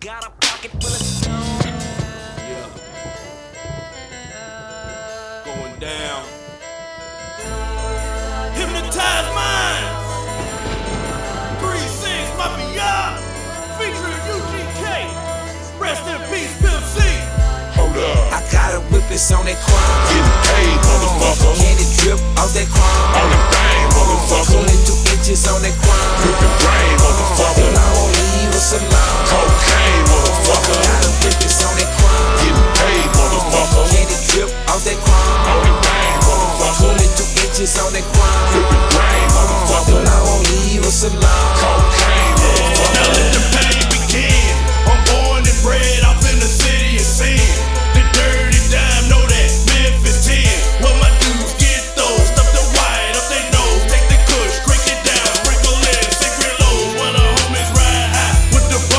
got a pocket full of stones. Yeah. Going down. Hypnotized minds. 3-6 Mafia. Featuring UGK. Rest in peace, Pimp C. Hold up. I got a whip, it's on that chrome. Getting paid, motherfucker. Candy drip off that chrome. On the bang, motherfucker. 22 inches on that chrome. Drippin' brain, motherfucker. Till I won't leave a salon.